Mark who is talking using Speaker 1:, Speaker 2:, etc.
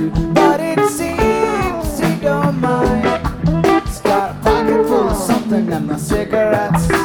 Speaker 1: to, but it seems he don't mind. He's got a pocket full of something and my cigarettes.